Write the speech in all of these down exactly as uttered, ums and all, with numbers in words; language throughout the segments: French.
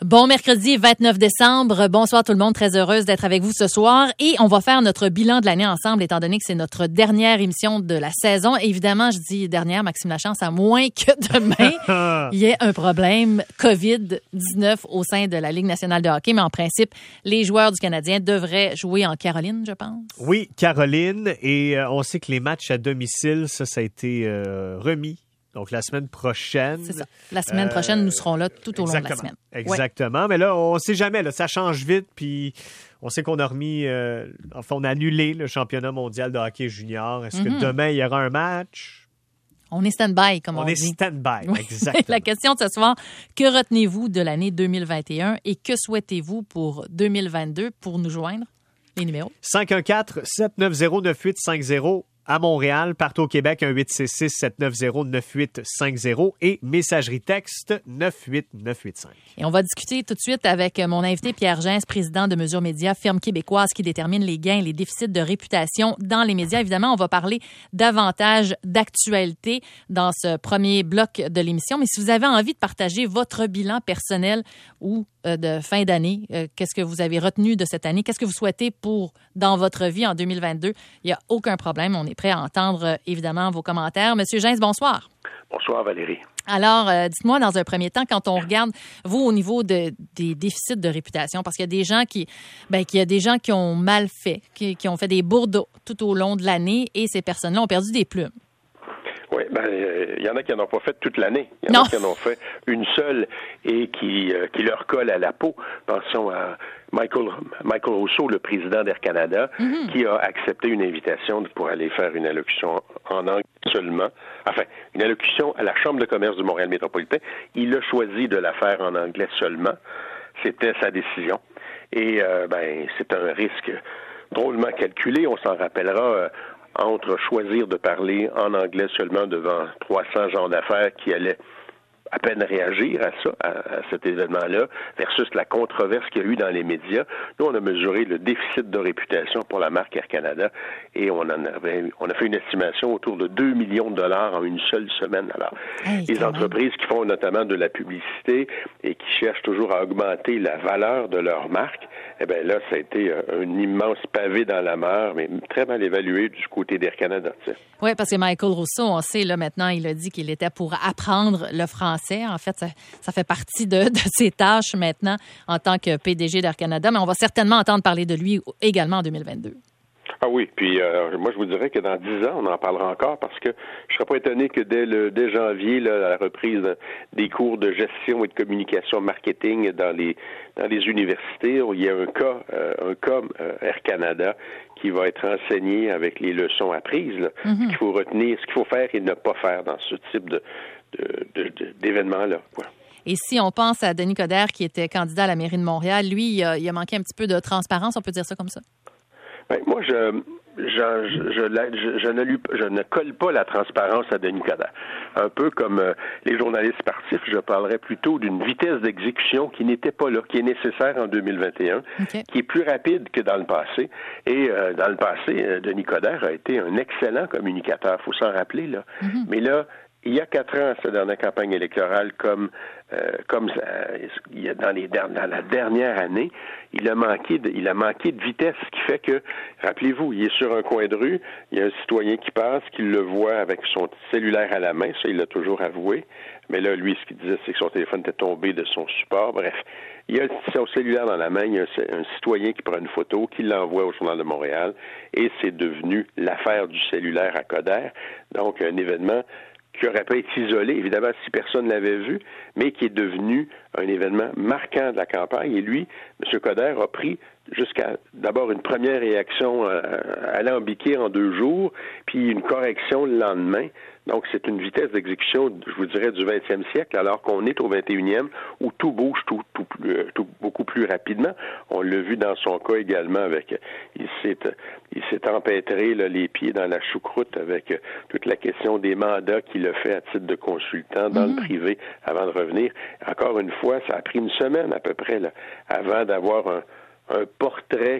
Bon mercredi vingt-neuf décembre. Bonsoir tout le monde. Très heureuse d'être avec vous ce soir. Et on va faire notre bilan de l'année ensemble, étant donné que c'est notre dernière émission de la saison. Évidemment, je dis dernière, Maxime Lachance, à moins que demain, il y ait un problème covid dix-neuf au sein de la Ligue nationale de hockey. Mais en principe, les joueurs du Canadien devraient jouer en Caroline, je pense. Oui, Caroline. Et euh, on sait que les matchs à domicile, ça, ça a été euh, remis. Donc, la semaine prochaine. C'est ça. La semaine euh, prochaine, nous serons là tout au long de la semaine. Exactement. Ouais. Mais là, on ne sait jamais. Là, ça change vite. Puis, on sait qu'on a remis. Euh, enfin, on a annulé le championnat mondial de hockey junior. Est-ce mm-hmm. que demain, il y aura un match? On est stand-by, comme on, on dit. On est stand-by, oui. exactement. La question de ce soir, que retenez-vous de l'année deux mille vingt et un et que souhaitez-vous pour deux mille vingt-deux pour nous joindre? Les numéros? cinq un quatre, sept neuf zéro, neuf huit cinq zéro. À Montréal, partout au Québec, un huit six six, sept neuf zéro, neuf huit cinq zéro et messagerie texte neuf huit neuf huit cinq. Et on va discuter tout de suite avec mon invité Pierre Gens, président de Mesure Média, firme québécoise qui détermine les gains et les déficits de réputation dans les médias. Évidemment, on va parler davantage d'actualité dans ce premier bloc de l'émission. Mais si vous avez envie de partager votre bilan personnel ou euh, de fin d'année, euh, qu'est-ce que vous avez retenu de cette année? Qu'est-ce que vous souhaitez pour dans votre vie en deux mille vingt-deux? Il n'y a aucun problème. On est prêt à entendre, euh, évidemment, vos commentaires. Monsieur Gens, bonsoir. Bonsoir, Valérie. Alors, euh, dites-moi, dans un premier temps, quand on regarde, vous, au niveau de, des déficits de réputation, parce qu'il y a des gens qui, ben, qu'il y a des gens qui ont mal fait, qui, qui ont fait des bourdes tout au long de l'année, et ces personnes-là ont perdu des plumes. Oui, ben, il y en a qui n'en ont pas fait toute l'année. Il y en non. a qui en ont fait une seule et qui, euh, qui leur colle à la peau. Pensons à Michael, Michael Rousseau, le président d'Air Canada, mm-hmm. qui a accepté une invitation pour aller faire une allocution en anglais seulement. Enfin, une allocution à la Chambre de commerce du Montréal métropolitain. Il a choisi de la faire en anglais seulement. C'était sa décision. Et euh, ben, c'est un risque drôlement calculé. On s'en rappellera... Euh, entre choisir de parler en anglais seulement devant trois cents gens d'affaires qui allaient à peine réagir à ça, à, à cet événement-là, versus la controverse qu'il y a eu dans les médias. Nous, on a mesuré le déficit de réputation pour la marque Air Canada et on en avait, on a fait une estimation autour de deux millions de dollars en une seule semaine. Alors, hey, les entreprises qui font notamment de la publicité et qui cherchent toujours à augmenter la valeur de leur marque, eh bien là, ça a été un immense pavé dans la mare, mais très mal évalué du côté d'Air Canada. Oui, parce que Michael Rousseau, on sait, là, maintenant, il a dit qu'il était pour apprendre le français. En fait, ça, ça fait partie de, de ses tâches maintenant en tant que P D G d'Air Canada, mais on va certainement entendre parler de lui également en deux mille vingt-deux. Ah oui, puis euh, moi je vous dirais que dans dix ans, on en parlera encore parce que je ne serais pas étonné que dès le dès janvier, là, la reprise des cours de gestion et de communication marketing dans les dans les universités, il y a un cas, euh, un cas euh, Air Canada qui va être enseigné avec les leçons apprises, là, mm-hmm. ce qu'il faut retenir, ce qu'il faut faire et ne pas faire dans ce type de De, de, de, d'événements-là. Quoi. Et si on pense à Denis Coderre, qui était candidat à la mairie de Montréal, lui, il a, il a manqué un petit peu de transparence, on peut dire ça comme ça? Ben, moi, je, je, je, je, je, ne lui, je ne colle pas la transparence à Denis Coderre. Un peu comme euh, les journalistes sportifs, je parlerais plutôt d'une vitesse d'exécution qui n'était pas là, qui est nécessaire en deux mille vingt et un, okay. qui est plus rapide que dans le passé. Et euh, dans le passé, euh, Denis Coderre a été un excellent communicateur, il faut s'en rappeler, là. Mm-hmm. Mais là, il y a quatre ans, cette dernière campagne électorale, comme euh, comme euh, dans, les, dans la dernière année, il a manqué de, il a manqué de vitesse, ce qui fait que, rappelez-vous, il est sur un coin de rue, il y a un citoyen qui passe, qui le voit avec son cellulaire à la main, ça il l'a toujours avoué, mais là, lui, ce qu'il disait, c'est que son téléphone était tombé de son support, bref. Il y a son cellulaire dans la main, il y a un, un citoyen qui prend une photo, qui l'envoie au Journal de Montréal, et c'est devenu l'affaire du cellulaire à Coderre, donc un événement qui aurait pas été isolé, évidemment, si personne ne l'avait vu, mais qui est devenu un événement marquant de la campagne. Et lui, M. Coderre, a pris jusqu'à d'abord une première réaction euh, alambiquée en deux jours, puis une correction le lendemain. Donc, c'est une vitesse d'exécution, je vous dirais, du vingtième siècle, alors qu'on est au vingt et unième, où tout bouge tout, tout, tout beaucoup plus rapidement. On l'a vu dans son cas également avec, il s'est, il s'est empêtré là, les pieds dans la choucroute avec toute la question des mandats qu'il a fait à titre de consultant dans mmh. le privé avant de revenir. Encore une fois, ça a pris une semaine à peu près là, avant d'avoir un, un portrait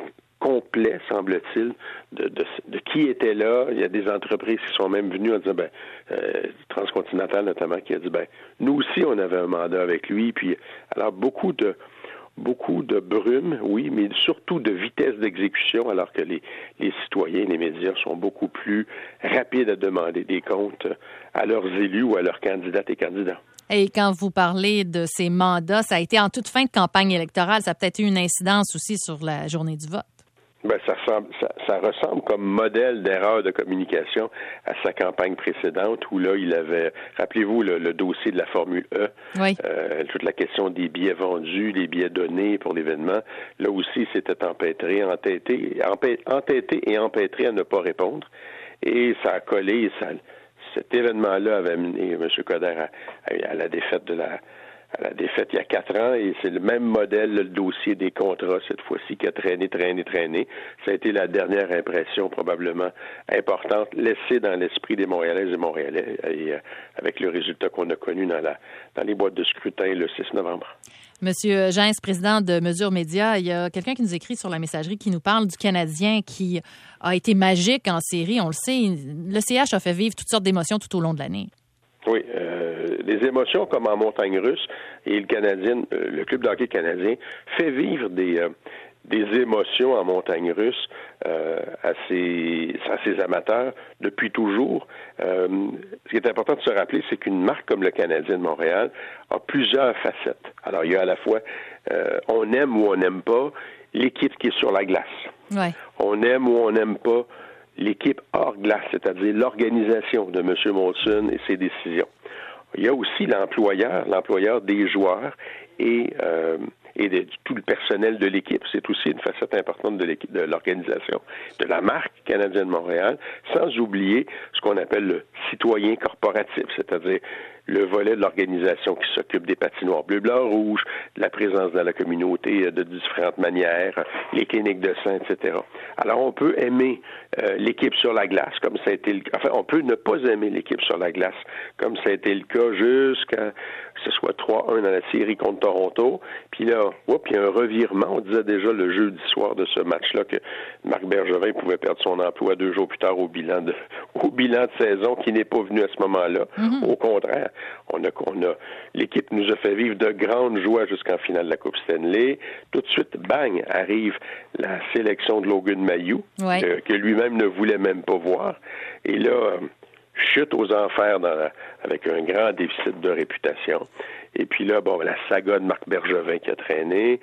complet, semble-t-il, de, de, de qui était là. Il y a des entreprises qui sont même venues en disant, ben, euh, Transcontinental notamment, qui a dit, ben, nous aussi, on avait un mandat avec lui. Puis, alors, beaucoup de beaucoup de brume, oui, mais surtout de vitesse d'exécution, alors que les, les citoyens, les médias sont beaucoup plus rapides à demander des comptes à leurs élus ou à leurs candidates et candidats. Et quand vous parlez de ces mandats, ça a été en toute fin de campagne électorale. Ça a peut-être eu une incidence aussi sur la journée du vote. Ben, ça, ressemble, ça, ça ressemble comme modèle d'erreur de communication à sa campagne précédente où là, il avait, rappelez-vous, le, le dossier de la Formule E, oui. euh, toute la question des billets vendus, des billets donnés pour l'événement. Là aussi, c'était empêtré, entêté, entêté et empêtré à ne pas répondre. Et ça a collé, ça, cet événement-là avait amené M. Coderre à, à, à la défaite de la à la défaite il y a quatre ans, et c'est le même modèle, le dossier des contrats, cette fois-ci, qui a traîné, traîné, traîné. Ça a été la dernière impression, probablement importante, laissée dans l'esprit des Montréalaises et Montréalais, et euh, avec le résultat qu'on a connu dans, la, dans les boîtes de scrutin le six novembre. Monsieur Gens, président de Mesure Média, il y a quelqu'un qui nous écrit sur la messagerie qui nous parle du Canadien qui a été magique en série. On le sait, le C H a fait vivre toutes sortes d'émotions tout au long de l'année. Oui, euh, des émotions comme en montagne russe, et le Canadien, euh, le club de hockey canadien fait vivre des euh, des émotions en montagne russe euh, à ses à ses amateurs depuis toujours. Euh, ce qui est important de se rappeler, c'est qu'une marque comme le Canadien de Montréal a plusieurs facettes. Alors, il y a à la fois euh, on aime ou on n'aime pas l'équipe qui est sur la glace. Ouais. On aime ou on n'aime pas l'équipe hors glace, c'est-à-dire l'organisation de M. Molson et ses décisions. Il y a aussi l'employeur, l'employeur des joueurs et, euh, et de tout le personnel de l'équipe. C'est aussi une facette importante de l'équipe, de l'organisation, de la marque canadienne de Montréal, sans oublier ce qu'on appelle le citoyen corporatif, c'est-à-dire le volet de l'organisation qui s'occupe des patinoires bleu, blanc, rouge, de la présence dans la communauté de différentes manières, les cliniques de sang, et cetera. Alors, on peut aimer euh, l'équipe sur la glace, comme ça a été le cas. Enfin, on peut ne pas aimer l'équipe sur la glace, comme ça a été le cas jusqu'à ce soit trois un dans la série contre Toronto. Puis là, oups, il y a un revirement. On disait déjà le jeudi soir de ce match-là que Marc Bergevin pouvait perdre son emploi deux jours plus tard au bilan de, au bilan de saison, qui n'est pas venu à ce moment-là. Mm-hmm. Au contraire, on a, on a, l'équipe nous a fait vivre de grandes joies jusqu'en finale de la Coupe Stanley. Tout de suite, bang, arrive la sélection de Logan Mailloux, ouais. euh, que lui-même ne voulait même pas voir. Et là, euh, chute aux enfers dans la, avec un grand déficit de réputation. Et puis là, bon, la saga de Marc Bergevin qui a traîné.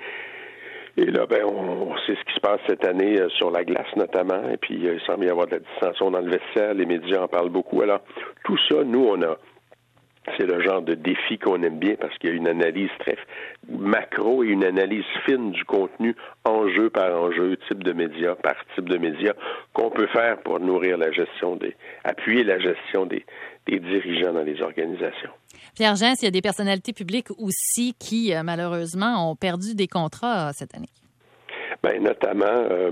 Et là, ben, on, on sait ce qui se passe cette année euh, sur la glace notamment. Et puis, euh, il semble y avoir de la dissension dans le vestiaire. Les médias en parlent beaucoup. Alors, tout ça, nous, on a... C'est le genre de défi qu'on aime bien parce qu'il y a une analyse très macro et une analyse fine du contenu, enjeu par enjeu, type de médias par type de médias, qu'on peut faire pour nourrir la gestion des, appuyer la gestion des, des dirigeants dans les organisations. Pierre Gens, il y a des personnalités publiques aussi qui, malheureusement, ont perdu des contrats cette année. Bien, notamment... Euh,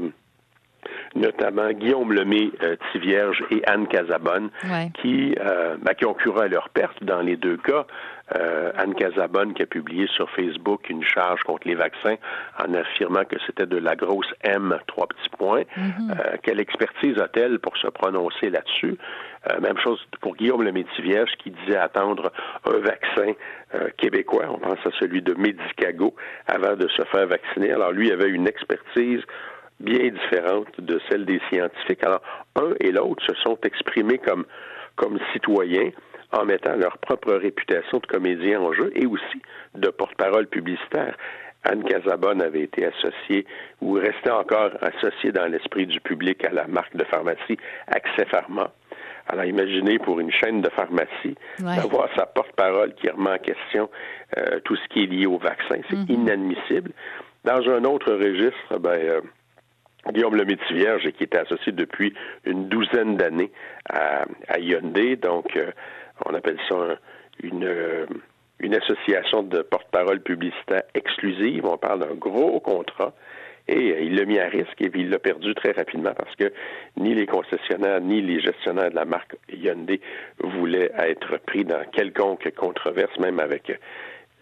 notamment Guillaume Lemay-Thivierge et Anne Casabonne, ouais. qui, euh, ben, qui ont couru à leur perte dans les deux cas. Euh, Anne Casabonne qui a publié sur Facebook une charge contre les vaccins en affirmant que c'était de la grosse M, trois petits points. Mm-hmm. Euh, quelle expertise a-t-elle pour se prononcer là-dessus? Euh, même chose pour Guillaume Lemay-Thivierge qui disait attendre un vaccin euh, québécois, on pense à celui de Medicago, avant de se faire vacciner. Alors lui avait une expertise bien différente de celle des scientifiques. Alors, un et l'autre se sont exprimés comme, comme citoyens en mettant leur propre réputation de comédien en jeu et aussi de porte-parole publicitaire. Anne Casabonne avait été associée ou restait encore associée dans l'esprit du public à la marque de pharmacie Accès Pharma. Alors, imaginez pour une chaîne de pharmacie ouais. d'avoir sa porte-parole qui remet en question euh, tout ce qui est lié au vaccin. C'est mm-hmm. inadmissible. Dans un autre registre, ben... Euh, Guillaume Lemay-Thivierge, qui était associé depuis une douzaine d'années à, à Hyundai, donc euh, on appelle ça un, une, euh, une association de porte-parole publicitaire exclusive. On parle d'un gros contrat et euh, il l'a mis à risque et puis il l'a perdu très rapidement parce que ni les concessionnaires ni les gestionnaires de la marque Hyundai voulaient être pris dans quelconque controverse, même avec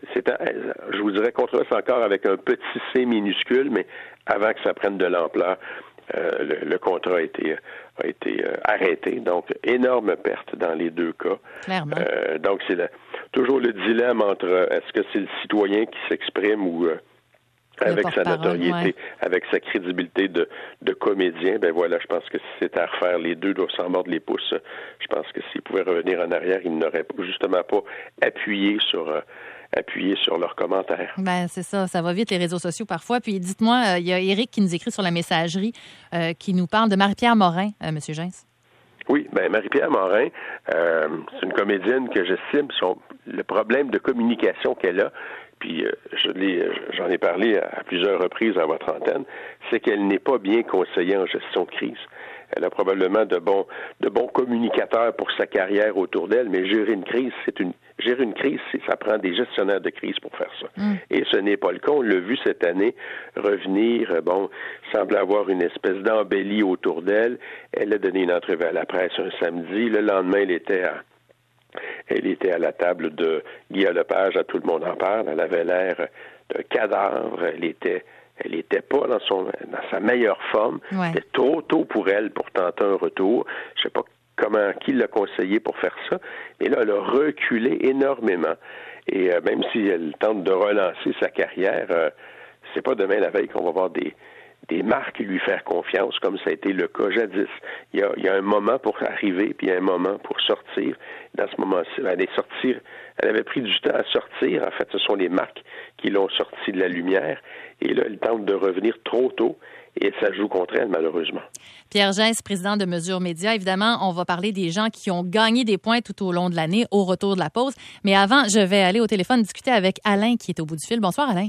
c'est un, je vous dirais controverse encore avec un petit C minuscule, mais avant que ça prenne de l'ampleur, euh, le, le contrat a été, a été euh, arrêté. Donc, énorme perte dans les deux cas. Clairement. Euh, donc, c'est le, toujours le dilemme entre euh, est-ce que c'est le citoyen qui s'exprime ou euh, avec sa notoriété, ouais. avec sa crédibilité de, de comédien. Ben voilà, je pense que si c'était à refaire, les deux doivent s'en mordre les pouces. Je pense que s'ils pouvaient revenir en arrière, ils n'auraient justement pas appuyé sur... Euh, appuyer sur leurs commentaires. Ben c'est ça, ça va vite les réseaux sociaux parfois. Puis dites-moi, il euh, y a Éric qui nous écrit sur la messagerie euh, qui nous parle de Marie-Pierre Morin, euh, M. Gens. Oui, ben Marie-Pierre Morin, euh, c'est une comédienne que j'estime son le problème de communication qu'elle a. Puis euh, je l'ai, j'en ai parlé à, à plusieurs reprises à votre antenne, c'est qu'elle n'est pas bien conseillée en gestion de crise. Elle a probablement de bons, de bons communicateurs pour sa carrière autour d'elle, mais gérer une crise, c'est une gérer une crise, c'est, ça prend des gestionnaires de crise pour faire ça. Mm. Et ce n'est pas le cas. On l'a vu cette année revenir, bon, semble avoir une espèce d'embellie autour d'elle. Elle a donné une entrevue à la presse un samedi. Le lendemain, elle était à Elle était à la table de Guillaume Lepage, à Tout le monde en parle. Elle avait l'air d'un cadavre. Elle était, elle était pas dans son, dans sa meilleure forme. Ouais. C'était trop tôt pour elle pour tenter un retour. Je sais pas comment, qui l'a conseillé pour faire ça. Mais là, elle a reculé énormément. Et euh, même si elle tente de relancer sa carrière, euh, c'est pas demain la veille qu'on va voir des des marques lui faire confiance, comme ça a été le cas jadis. Il y a, il y a un moment pour arriver, puis il y a un moment pour sortir. Dans ce moment-ci, elle est sortie, elle avait pris du temps à sortir. En fait, ce sont les marques qui l'ont sortie de la lumière. Et là, elle tente de revenir trop tôt. Et ça joue contre elle, malheureusement. Pierre Gens, président de Mesure Média. Évidemment, on va parler des gens qui ont gagné des points tout au long de l'année, au retour de la pause. Mais avant, je vais aller au téléphone discuter avec Alain, qui est au bout du fil. Bonsoir, Alain.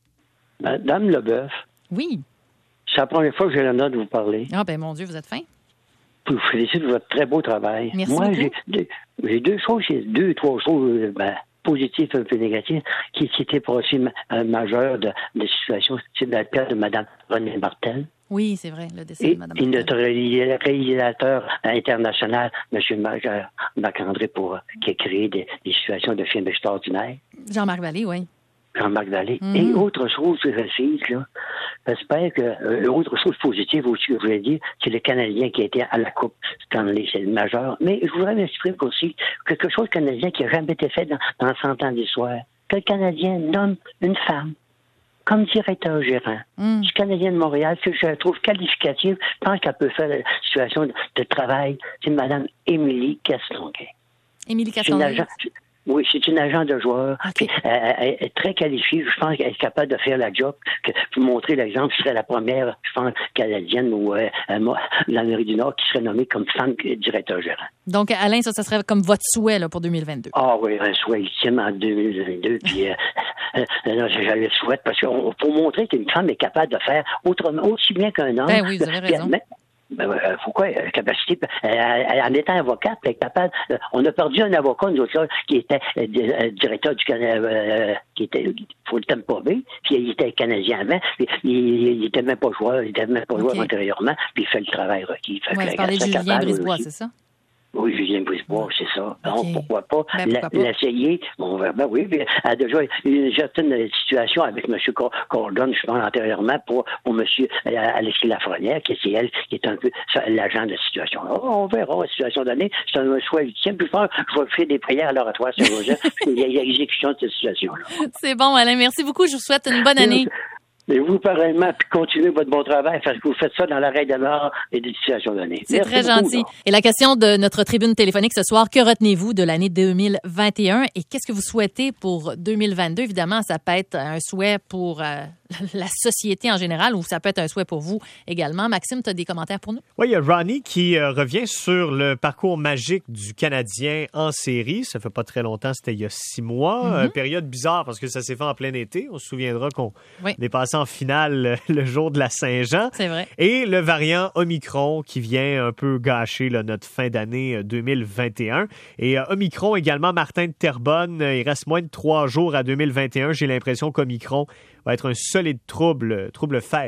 Madame Leboeuf. Oui. C'est la première fois que j'ai l'honneur de vous parler. Ah, ben mon Dieu, vous êtes fin. Je vous félicite de votre très beau travail. Merci Moi, beaucoup. j'ai, j'ai, j'ai deux choses, j'ai deux, trois choses ben, positives et un peu négatives qui, qui étaient pour aussi ma, majeures de, de situation. C'est le cas de Mme René Martel. Oui, c'est vrai, le décès et, de Mme Et Martel. notre réalisateur international, M. Marc-André, pour, qui a créé des, des situations de films extraordinaires. Jean-Marc Vallée, oui. Jean-Marc Vallée. Mm-hmm. Et autre chose précise, là, j'espère que, euh, autre chose positive aussi que je voulais dire, c'est le Canadien qui a été à la Coupe dans les scènes majeures. Mais je voudrais m'exprimer aussi quelque chose Canadien qui n'a jamais été fait dans, dans cent ans d'histoire. Que le Canadien nomme une femme comme directeur gérant mm. du Canadien de Montréal, que je trouve qualificative. Je pense qu'elle peut faire la situation de, de travail. C'est Mme Émilie Castonguay. Émilie Castonguay. Oui, c'est une agent de joueur. Okay. Elle, elle est très qualifiée. Je pense qu'elle est capable de faire la job. Que, pour montrer l'exemple, ce serait la première, je pense, canadienne ou euh, l'Amérique du Nord qui serait nommée comme femme directeur gérant. Donc, Alain, ça, ça serait comme votre souhait là, pour deux mille vingt-deux. Ah oui, un souhait ultime en deux mille vingt-deux. Puis, euh, euh, non, je le souhaite parce qu'il faut montrer qu'une femme est capable de faire autrement, aussi bien qu'un homme. Ben oui, vous avez raison. Mais, Ben, euh, pourquoi? Euh, capacité, euh, en étant avocate, elle est capable. Euh, on a perdu un avocat, nous autres, là, qui était euh, euh, directeur du Canada, euh, qui était, faut le Tampa Bay, puis il était Canadien avant, puis il, il était même pas joueur, il était même pas joueur okay. antérieurement, puis il fait le travail requis. Fait ouais, vous parlez de Julien Brisebois, c'est ça? Oui, Julien Brisebois, c'est ça. Okay. Donc, pourquoi pas, ben, pourquoi pas? l'essayer? Bon, ben oui, puis, elle a déjà eu une certaine situation avec M. Gordon, je pense, antérieurement, pour, pour M. Alexis Lafrenière, qui est elle, qui est un peu l'agent de la situation. Oh, on verra la situation donnée. C'est un choix ultime. Puis je pense que je vais faire des prières à l'oratoire Saint-Roger, il y a l'exécution de cette situation-là. C'est bon, Alain. Merci beaucoup. Je vous souhaite une bonne année. Et vous, pareillement, puis continuez votre bon travail, parce que vous faites ça dans la règle de l'art et des situations données. C'est Merci très beaucoup, gentil. là. Et la question de notre tribune téléphonique ce soir, que retenez-vous de l'année deux mille vingt et un et qu'est-ce que vous souhaitez pour deux mille vingt-deux? Évidemment, ça peut être un souhait pour euh, la société en général ou ça peut être un souhait pour vous également. Maxime, tu as des commentaires pour nous? Oui, il y a Ronnie qui euh, revient sur le parcours magique du Canadien en série. Ça fait pas très longtemps, c'était il y a six mois. Mm-hmm. Euh, période bizarre parce que ça s'est fait en plein été. On se souviendra qu'on oui. est passé en finale le jour de la Saint-Jean. C'est vrai. Et le variant Omicron qui vient un peu gâcher là, notre fin d'année deux mille vingt et un. Et euh, Omicron également, Martin de Terrebonne, il reste moins de trois jours à deux mille vingt et un. J'ai l'impression qu'Omicron va être un solide trouble, trouble fête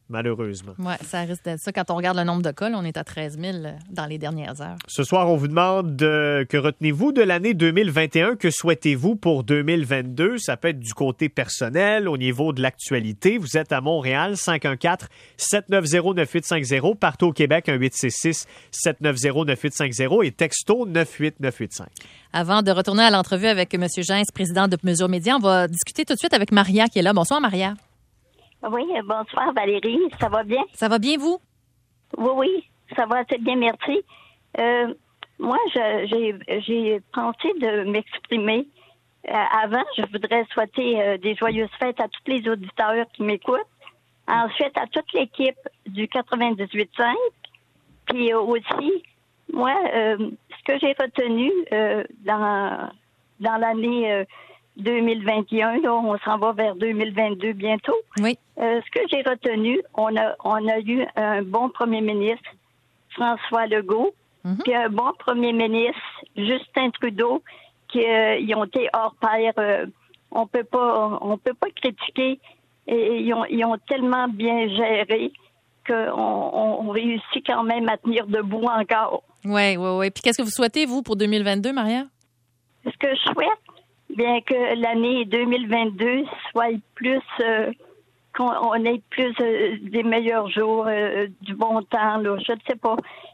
malheureusement. Oui, ça risque d'être ça. Quand on regarde le nombre de cas, là, on est à treize mille dans les dernières heures. Ce soir, on vous demande euh, que retenez-vous de l'année deux mille vingt et un? Que souhaitez-vous pour deux mille vingt-deux? Ça peut être du côté personnel, au niveau de l'actualité. Vous êtes à Montréal, cinq un quatre, sept neuf zéro, neuf huit cinq zéro. Partout au Québec, un huit six six, sept neuf zéro, neuf huit cinq zéro et texto neuf huit neuf huit cinq. Avant de retourner à l'entrevue avec M. Gens, président de Mesures Média, on va discuter tout de suite avec Maria qui est là. Bonsoir, Maria. Oui, bonsoir Valérie, ça va bien? Ça va bien, vous? Oui, oui, ça va très bien, merci. Euh, moi, je, j'ai, j'ai pensé de m'exprimer. Euh, avant, je voudrais souhaiter euh, des joyeuses fêtes à tous les auditeurs qui m'écoutent. Ensuite, à toute l'équipe du quatre-vingt-dix-huit cinq. Puis euh, aussi, moi, euh, ce que j'ai retenu euh, dans, dans l'année euh, deux mille vingt et un, là, on s'en va vers deux mille vingt-deux bientôt. Oui. Euh, ce que j'ai retenu, on a, on a eu un bon premier ministre, François Legault, mm-hmm. puis un bon premier ministre, Justin Trudeau, qui euh, ils ont été hors pair. Euh, on peut pas, on peut pas critiquer. Et ils ont, ils ont tellement bien géré qu'on on, on réussit quand même à tenir debout encore. Oui, oui, oui. Puis qu'est-ce que vous souhaitez, vous, pour deux mille vingt-deux, Maria? Ce que je souhaite, bien que l'année deux mille vingt-deux soit plus, euh, qu'on on ait plus euh, des meilleurs jours, euh, du bon temps, là, je ne sais pas.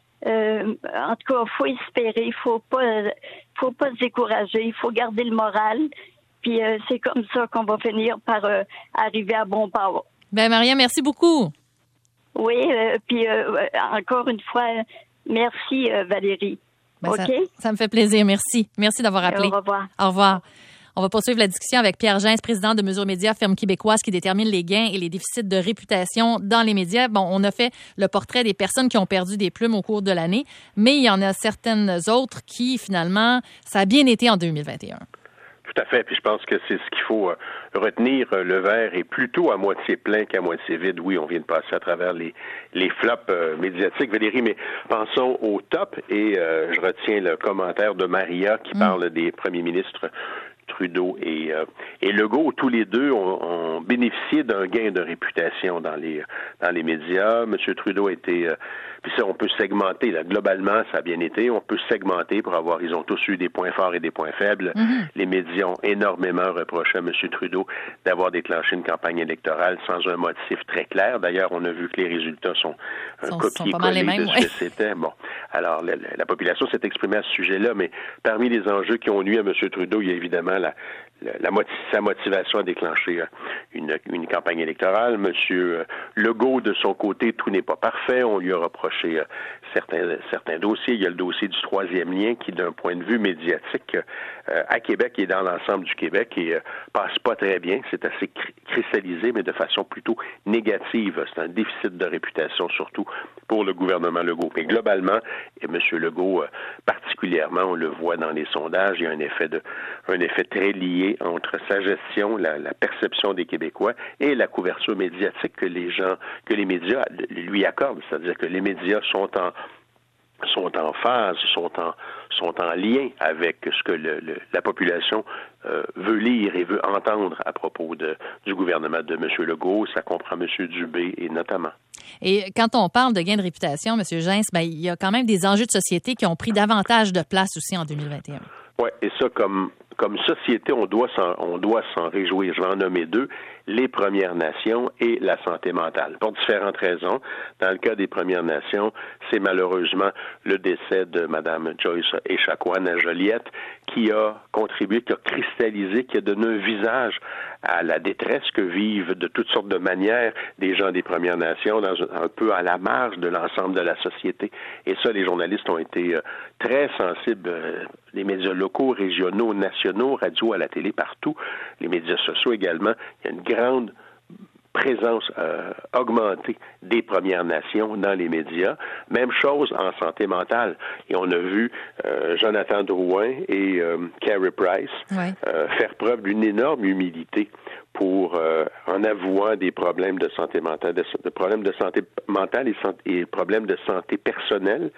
Euh, en tout cas, il faut espérer, il faut pas, faut pas se décourager, il faut garder le moral. Puis euh, c'est comme ça qu'on va finir par euh, arriver à bon port. Ben Maria, merci beaucoup. Oui, euh, puis euh, encore une fois, merci euh, Valérie. Ben, OK? Ça, ça me fait plaisir, merci. Merci d'avoir appelé. Au revoir. Au revoir. On va poursuivre la discussion avec Pierre Gens, président de Mesures Média, firme québécoise qui détermine les gains et les déficits de réputation dans les médias. Bon, on a fait le portrait des personnes qui ont perdu des plumes au cours de l'année, mais il y en a certaines autres qui, finalement, ça a bien été en deux mille vingt et un. Tout à fait, puis je pense que c'est ce qu'il faut euh, retenir. Euh, le verre est plutôt à moitié plein qu'à moitié vide. Oui, on vient de passer à travers les, les flops euh, médiatiques, Valérie, mais pensons au top, et euh, je retiens le commentaire de Maria qui mmh. parle des premiers ministres Trudeau et, euh, et Legault. Tous les deux ont, ont bénéficié d'un gain de réputation dans les dans les médias. Monsieur Trudeau a été... Euh, puis ça, on peut segmenter. Là. Globalement, ça a bien été. On peut segmenter pour avoir... Ils ont tous eu des points forts et des points faibles. Mm-hmm. Les médias ont énormément reproché à M. Trudeau d'avoir déclenché une campagne électorale sans un motif très clair. D'ailleurs, on a vu que les résultats sont un copier-coller de ce ouais. que c'était. Bon, alors, la, la, la population s'est exprimée à ce sujet-là, mais parmi les enjeux qui ont nuit à M. Trudeau, il y a évidemment la, la, la sa motivation à déclencher une, une campagne électorale. M. Legault, de son côté, tout n'est pas parfait. On lui a reproché certains, certains dossiers. Il y a le dossier du troisième lien qui, d'un point de vue médiatique, euh, à Québec et dans l'ensemble du Québec, et, euh, passe pas très bien. C'est assez cristallisé, mais de façon plutôt négative. C'est un déficit de réputation, surtout pour le gouvernement Legault. Mais globalement, et M. Legault, euh, particulièrement, on le voit dans les sondages, il y a un effet, de, un effet très lié entre sa gestion, la, la perception des Québécois et la couverture médiatique que les gens, que les médias lui accordent. C'est-à-dire que les médias sont en sont en phase, sont en sont en lien avec ce que le, le, la population euh, veut lire et veut entendre à propos de, du gouvernement de M. Legault. Ça comprend M. Dubé et notamment. Et quand on parle de gain de réputation, M. Gens, ben, il y a quand même des enjeux de société qui ont pris davantage de place aussi en deux mille vingt et un. Oui, et ça, comme comme société, on doit s'en, on doit s'en réjouir. Je vais en nommer deux, les Premières Nations et la santé mentale, pour différentes raisons. Dans le cas des Premières Nations, c'est malheureusement le décès de Mme Joyce Echaquan à Joliette qui a contribué, qui a cristallisé, qui a donné un visage à la détresse que vivent de toutes sortes de manières des gens des Premières Nations, dans un, un peu à la marge de l'ensemble de la société. Et ça, les journalistes ont été euh, très sensibles, euh, les médias locaux, régionaux, nationaux, radio, à la télé, partout, les médias sociaux également. Il y a une grande présence euh, augmentée des Premières Nations dans les médias. Même chose en santé mentale. Et on a vu euh, Jonathan Drouin et euh, Carey Price ouais. euh, faire preuve d'une énorme humilité pour, euh, en avouant des problèmes de santé mentale, de, de problèmes de santé mentale et, et problèmes de santé personnelle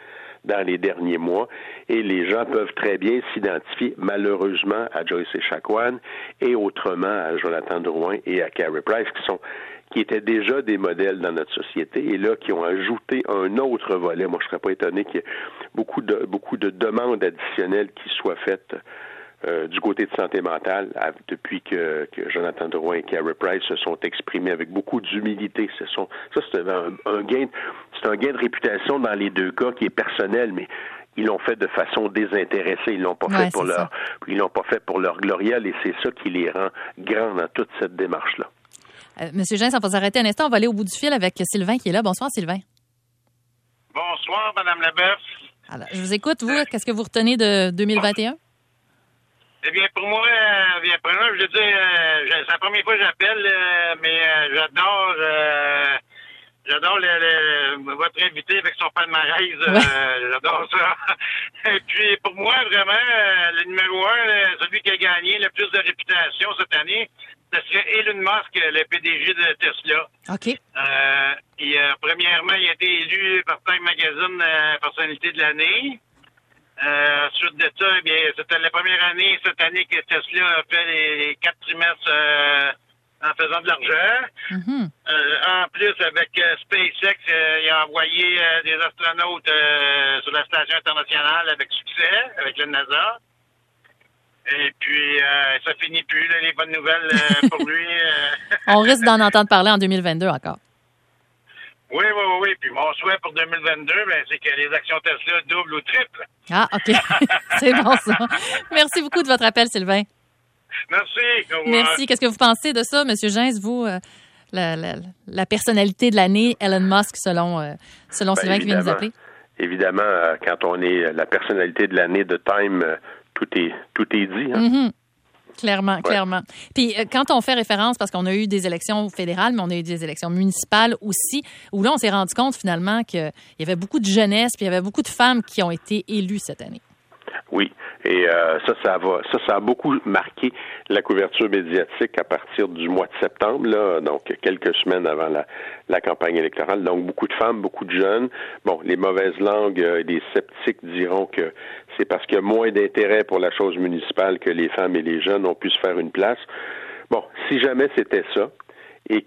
dans les derniers mois, et les gens peuvent très bien s'identifier, malheureusement, à Joyce Echaquan et autrement à Jonathan Drouin et à Carey Price, qui sont qui étaient déjà des modèles dans notre société et là, qui ont ajouté un autre volet. Moi, je ne serais pas étonné qu'il y ait beaucoup de, beaucoup de demandes additionnelles qui soient faites euh, du côté de santé mentale à, depuis que, que Jonathan Drouin et Carey Price se sont exprimés avec beaucoup d'humilité. Ce sont, ça, c'est un, un gain, c'est un gain de réputation dans les deux cas qui est personnel, mais ils l'ont fait de façon désintéressée. Ils l'ont pas ouais, fait pour leur, ils l'ont pas fait pour leur gloriole et c'est ça qui les rend grands dans toute cette démarche-là. Euh, Monsieur Jean, on va s'arrêter un instant. On va aller au bout du fil avec Sylvain qui est là. Bonsoir, Sylvain. Bonsoir, Mme Leboeuf. Alors, je vous écoute. Vous, qu'est-ce que vous retenez de deux mille vingt et un? Eh bien, pour moi, euh, bien, pour moi, je veux dire, euh, c'est la première fois que j'appelle, euh, mais euh, j'adore, euh, j'adore le, le, votre invité avec son palmarès. Euh, ouais. J'adore ça. Et puis, pour moi, vraiment, euh, le numéro un, celui qui a gagné le plus de réputation cette année, ce serait Elon Musk, le P D G de Tesla. OK. Euh, et, euh, premièrement, il a été élu par Time Magazine euh, personnalité de l'année. Euh, suite de ça, eh bien, c'était la première année cette année que Tesla a fait les, les quatre trimestres euh, en faisant de l'argent. Mm-hmm. Euh, en plus, avec euh, SpaceX, euh, il a envoyé euh, des astronautes euh, sur la station internationale avec succès, avec le NASA. Et puis, euh, ça finit plus, là, les bonnes nouvelles euh, pour lui. Euh... On risque d'en entendre parler en deux mille vingt-deux encore. Oui, oui, oui, oui. Puis mon souhait pour deux mille vingt-deux, ben, c'est que les actions Tesla doublent ou triplent. Ah, OK. C'est bon, ça. Merci beaucoup de votre appel, Sylvain. Merci. Merci. Qu'est-ce que vous pensez de ça, M. Gens, vous, euh, la, la, la personnalité de l'année, Elon Musk, selon, euh, selon ben, Sylvain qui vient nous appeler? Évidemment, euh, quand on est la personnalité de l'année de Time, euh, tout est, tout est dit. Hein? Mm-hmm. Clairement, ouais. clairement. Puis euh, quand on fait référence, parce qu'on a eu des élections fédérales, mais on a eu des élections municipales aussi, où là, on s'est rendu compte finalement qu'il y avait beaucoup de jeunesse, puis il y avait beaucoup de femmes qui ont été élues cette année. Oui, et euh, ça, ça va, ça, ça a beaucoup marqué la couverture médiatique à partir du mois de septembre, là, donc quelques semaines avant la, la campagne électorale. Donc, beaucoup de femmes, beaucoup de jeunes. Bon, les mauvaises langues et euh, les sceptiques diront que c'est parce qu'il y a moins d'intérêt pour la chose municipale que les femmes et les jeunes ont pu se faire une place. Bon, si jamais c'était ça, et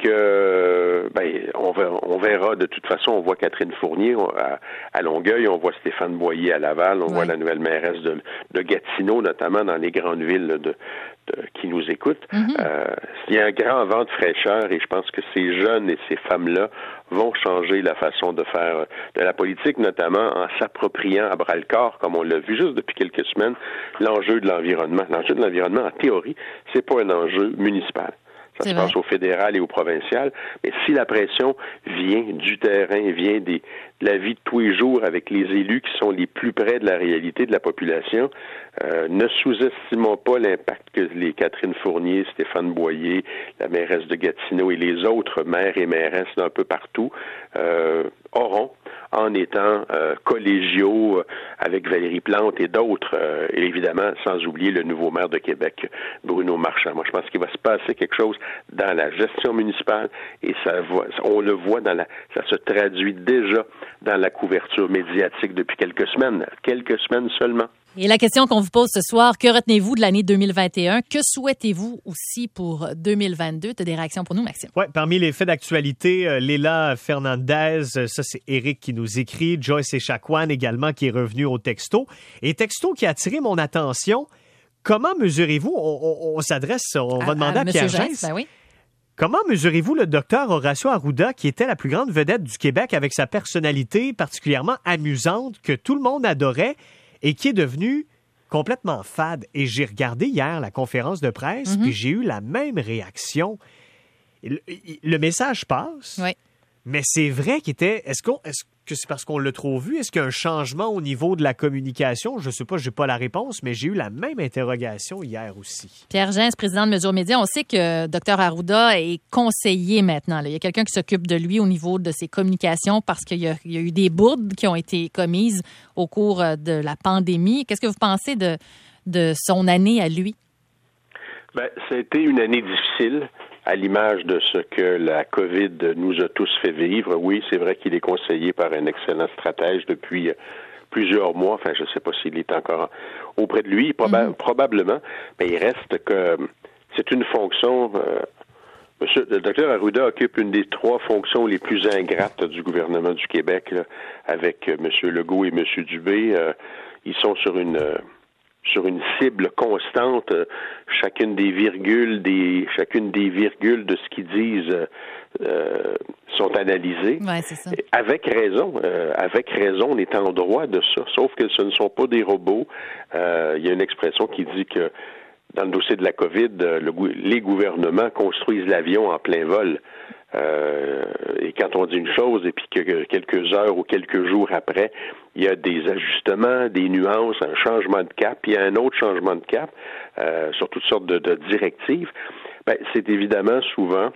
que ben on verra, on verra de toute façon, on voit Catherine Fournier à, à Longueuil, on voit Stéphane Boyer à Laval, on ouais. voit la nouvelle mairesse de, de Gatineau, notamment dans les grandes villes de, de qui nous écoutent. Mm-hmm. Euh, il y a un grand vent de fraîcheur et je pense que ces jeunes et ces femmes-là vont changer la façon de faire de la politique, notamment en s'appropriant à bras-le-corps, comme on l'a vu juste depuis quelques semaines, l'enjeu de l'environnement. L'enjeu de l'environnement, en théorie, c'est pas un enjeu municipal. Ça se passe au fédéral et au provincial. Mais si la pression vient du terrain, vient des, de la vie de tous les jours avec les élus qui sont les plus près de la réalité de la population, euh, ne sous-estimons pas l'impact que les Catherine Fournier, Stéphane Boyer, la mairesse de Gatineau et les autres maires et mairesses d'un peu partout euh, auront en étant euh, collégiaux euh, avec Valérie Plante et d'autres, euh, et évidemment, sans oublier le nouveau maire de Québec, Bruno Marchand. Moi, je pense qu'il va se passer quelque chose dans la gestion municipale et ça va, on le voit dans la, ça se traduit déjà dans la couverture médiatique depuis quelques semaines, quelques semaines seulement. Et la question qu'on vous pose ce soir, que retenez-vous de l'année deux mille vingt et un? Que souhaitez-vous aussi pour deux mille vingt-deux? Tu as des réactions pour nous, Maxime? Oui, parmi les faits d'actualité, euh, Léla Fernandez, ça c'est Éric qui nous écrit, Joyce Echaquan également qui est revenu au texto. Et texto qui a attiré mon attention, comment mesurez-vous, on, on, on s'adresse, on va à, demander à, à Pierre Gens. Ben oui. Comment mesurez-vous le docteur Horacio Arruda, qui était la plus grande vedette du Québec avec sa personnalité particulièrement amusante, que tout le monde adorait, et qui est devenu complètement fade. Et j'ai regardé hier la conférence de presse, mm-hmm. puis j'ai eu la même réaction. Le, le message passe, oui. mais c'est vrai qu'il était... Est-ce, qu'on, est-ce que c'est parce qu'on l'a trop vu? Est-ce qu'il y a un changement au niveau de la communication? Je ne sais pas, je n'ai pas la réponse, mais j'ai eu la même interrogation hier aussi. Pierre Gens, président de Mesures Média, on sait que Dr Arruda est conseiller maintenant. Là. Il y a quelqu'un qui s'occupe de lui au niveau de ses communications parce qu'il y a, il y a eu des bourdes qui ont été commises au cours de la pandémie. Qu'est-ce que vous pensez de, de son année à lui? Bien, ça a été une année difficile. À l'image de ce que la COVID nous a tous fait vivre, oui, c'est vrai qu'il est conseillé par un excellent stratège depuis plusieurs mois. Enfin, je ne sais pas s'il est encore auprès de lui, proba- mm-hmm. probablement. Mais il reste que c'est une fonction. Euh, Monsieur, le docteur Arruda occupe une des trois fonctions les plus ingrates du gouvernement du Québec, là, avec euh, M. Legault et M. Dubé. Euh, ils sont sur une euh, sur une cible constante. Euh, chacune des virgules, des chacune des virgules de ce qu'ils disent euh, sont analysées. Ouais, c'est ça. Avec raison, euh, avec raison, on est en droit de ça. Sauf que ce ne sont pas des robots. Euh, il y a une expression qui dit que dans le dossier de la COVID, le, les gouvernements construisent l'avion en plein vol. Euh, et quand on dit une chose, et puis que quelques heures ou quelques jours après, il y a des ajustements, des nuances, un changement de cap, puis il y a un autre changement de cap euh, sur toutes sortes de, de directives, ben, c'est évidemment souvent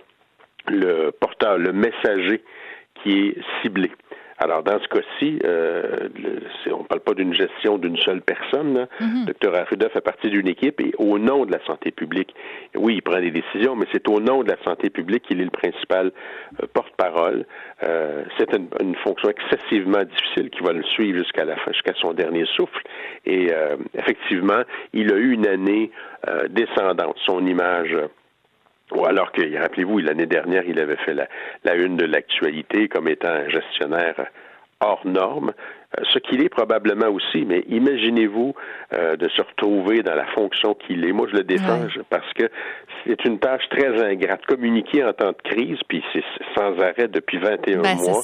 le porteur, le messager qui est ciblé. Alors, dans ce cas-ci, euh, le, c'est, on ne parle pas d'une gestion d'une seule personne. Mm-hmm. docteur Arruda fait partie d'une équipe et au nom de la santé publique, oui, il prend des décisions, mais c'est au nom de la santé publique qu'il est le principal euh, porte-parole. Euh, c'est une, une fonction excessivement difficile qui va le suivre jusqu'à la fin, jusqu'à son dernier souffle. Et euh, effectivement, il a eu une année euh, descendante. Son image... Euh, Ou alors que, rappelez-vous, l'année dernière, il avait fait la, la une de l'actualité comme étant un gestionnaire hors norme, ce qu'il est probablement aussi, mais imaginez-vous euh, de se retrouver dans la fonction qu'il est. Moi, je le défends ouais. parce que c'est une tâche très ingrate. Communiquer en temps de crise, puis c'est sans arrêt depuis vingt et un ben, mois.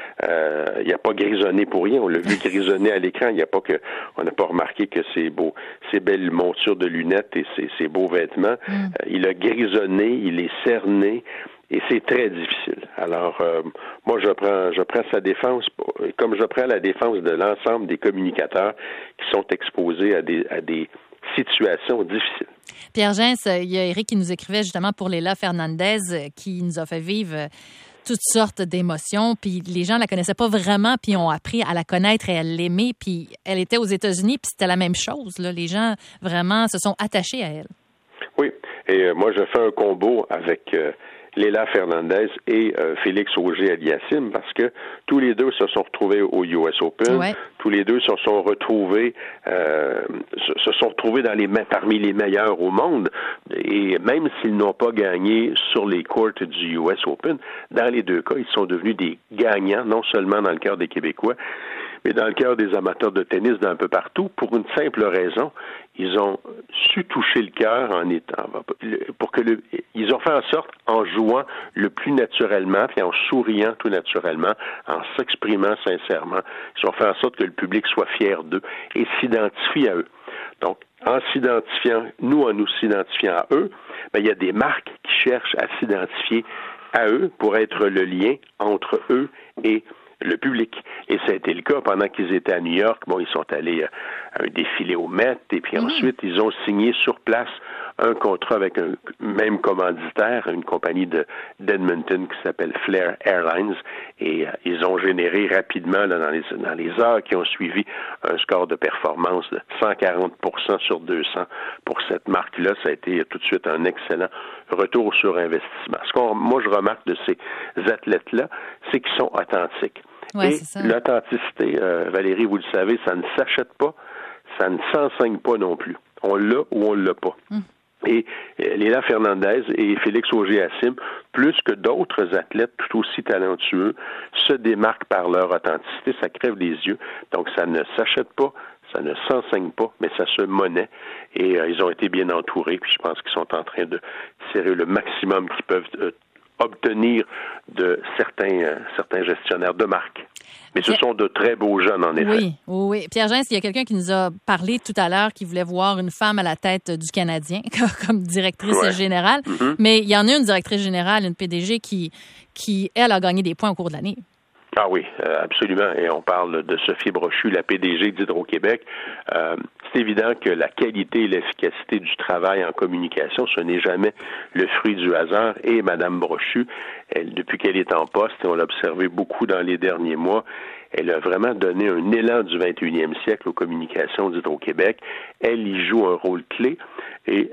Euh, il n'y a pas grisonné pour rien. On l'a vu grisonner à l'écran. Il n'y a pas que, on n'a pas remarqué que ces beaux, ces belles montures de lunettes et ces, ces beaux vêtements. Mm. Euh, il a grisonné, il est cerné. Et c'est très difficile. Alors, euh, moi, je prends, je prends sa défense, comme je prends la défense de l'ensemble des communicateurs qui sont exposés à des, à des situations difficiles. Pierre Gens, il y a Éric qui nous écrivait justement pour Léla Fernandez, qui nous a fait vivre toutes sortes d'émotions, puis les gens la connaissaient pas vraiment, puis ont appris à la connaître et à l'aimer, puis elle était aux États-Unis, puis c'était la même chose. Là. Les gens vraiment se sont attachés à elle. Oui, et euh, moi, je fais un combo avec... Euh, Léla Fernandez et euh, Félix Auger-Aliassime, parce que tous les deux se sont retrouvés au U S Open, ouais. tous les deux se sont retrouvés, euh, se, se sont retrouvés dans les parmi les meilleurs au monde, et même s'ils n'ont pas gagné sur les courts du U S Open, dans les deux cas, ils sont devenus des gagnants, non seulement dans le cœur des Québécois, mais dans le cœur des amateurs de tennis d'un peu partout, pour une simple raison, ils ont su toucher le cœur en étant, pour que le, ils ont fait en sorte, en jouant le plus naturellement, puis en souriant tout naturellement, en s'exprimant sincèrement, ils ont fait en sorte que le public soit fier d'eux et s'identifie à eux. Donc, en s'identifiant, nous, en nous s'identifiant à eux, ben, il y a des marques qui cherchent à s'identifier à eux pour être le lien entre eux et le public. Et ça a été le cas pendant qu'ils étaient à New York. Bon, ils sont allés à un défilé au Met et puis mmh. ensuite, ils ont signé sur place un contrat avec un même commanditaire, une compagnie de d'Edmonton qui s'appelle Flair Airlines. Et euh, ils ont généré rapidement, là, dans les dans les heures qui ont suivi, un score de performance de cent quarante pour cent sur deux cents pour cette marque-là. Ça a été tout de suite un excellent retour sur investissement. Ce qu'on, moi, je remarque de ces athlètes-là, c'est qu'ils sont authentiques. Ouais, et c'est ça. L'authenticité, euh, Valérie, vous le savez, ça ne s'achète pas, ça ne s'enseigne pas non plus. On l'a ou on l'a pas. Hum. Et euh, Léla Fernandez et Félix Auger-Aliassime, plus que d'autres athlètes tout aussi talentueux, se démarquent par leur authenticité. Ça crève les yeux. Donc, ça ne s'achète pas, ça ne s'enseigne pas, mais ça se monnaie. Et euh, ils ont été bien entourés. Puis je pense qu'ils sont en train de tirer le maximum qu'ils peuvent euh, obtenir de certains, euh, certains gestionnaires de marque. Mais ce sont de très beaux jeunes, en effet. Oui, oui. Pierre Gens, il y a quelqu'un qui nous a parlé tout à l'heure qui voulait voir une femme à la tête du Canadien comme directrice ouais. générale. Mm-hmm. Mais il y en a une directrice générale, une P D G, qui, qui, elle, a gagné des points au cours de l'année. Ah oui, euh, absolument. Et on parle de Sophie Brochu, la P D G d'Hydro-Québec. Euh, c'est évident que la qualité et l'efficacité du travail en communication, ce n'est jamais le fruit du hasard. Et Mme Brochu, elle, depuis qu'elle est en poste, et on l'a observé beaucoup dans les derniers mois, elle a vraiment donné un élan du vingt et unième siècle aux communications d'Hydro-Québec. Elle y joue un rôle clé. Et